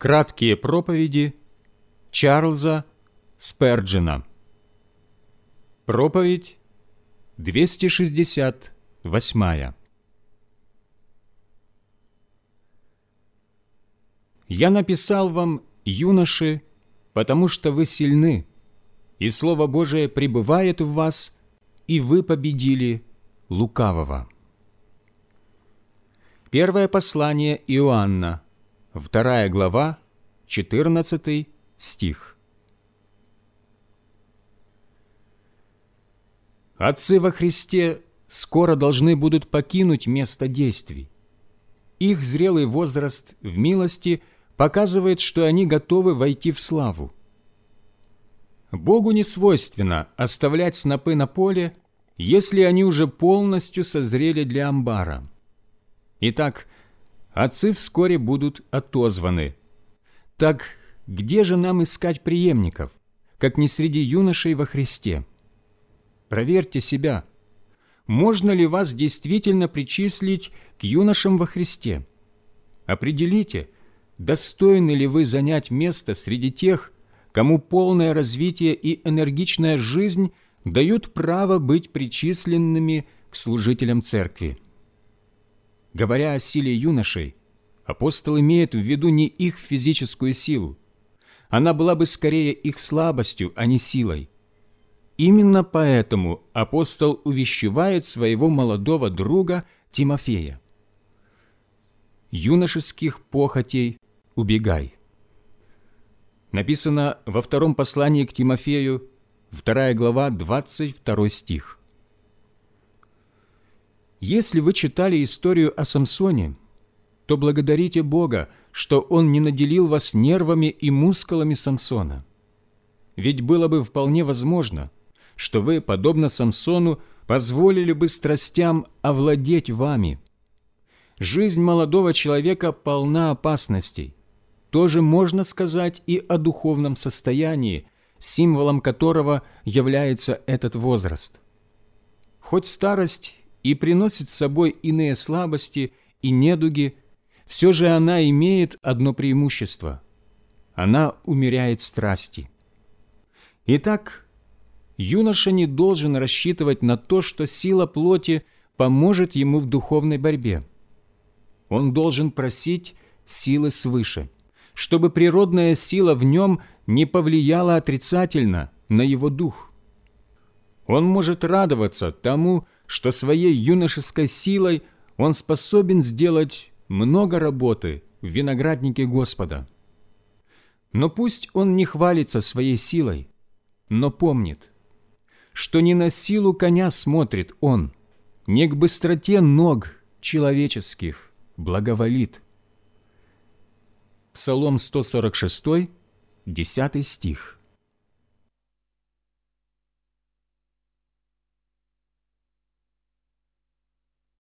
Краткие проповеди Чарльза Сперджена. Проповедь 268. «Я написал вам, юноши, потому что вы сильны, и Слово Божие пребывает в вас, и вы победили лукавого». Первое послание Иоанна, 2 глава, 14 стих. Отцы во Христе скоро должны будут покинуть место действий. Их зрелый возраст в милости показывает, что они готовы войти в славу. Богу не свойственно оставлять снопы на поле, если они уже полностью созрели для амбара. Итак, отцы вскоре будут отозваны. Так где же нам искать преемников, как не среди юношей во Христе? Проверьте себя. Можно ли вас действительно причислить к юношам во Христе? Определите, достойны ли вы занять место среди тех, кому полное развитие и энергичная жизнь дают право быть причисленными к служителям церкви. Говоря о силе юношей, апостол имеет в виду не их физическую силу. Она была бы скорее их слабостью, а не силой. Именно поэтому апостол увещевает своего молодого друга Тимофея. «Юношеских похотей убегай». Написано во втором послании к Тимофею, 2 глава, 22 стих. Если вы читали историю о Самсоне, то благодарите Бога, что Он не наделил вас нервами и мускулами Самсона. Ведь было бы вполне возможно, что вы, подобно Самсону, позволили бы страстям овладеть вами. Жизнь молодого человека полна опасностей. Тоже можно сказать и о духовном состоянии, символом которого является этот возраст. Хоть старость и приносит с собой иные слабости и недуги, все же она имеет одно преимущество – она умеряет страсти. Итак, юноша не должен рассчитывать на то, что сила плоти поможет ему в духовной борьбе. Он должен просить силы свыше, чтобы природная сила в нем не повлияла отрицательно на его дух. Он может радоваться тому, что своей юношеской силой он способен сделать много работы в винограднике Господа. Но пусть он не хвалится своей силой, но помнит, что не на силу коня смотрит он, не к быстроте ног человеческих благоволит. Псалом 146, 10 стих.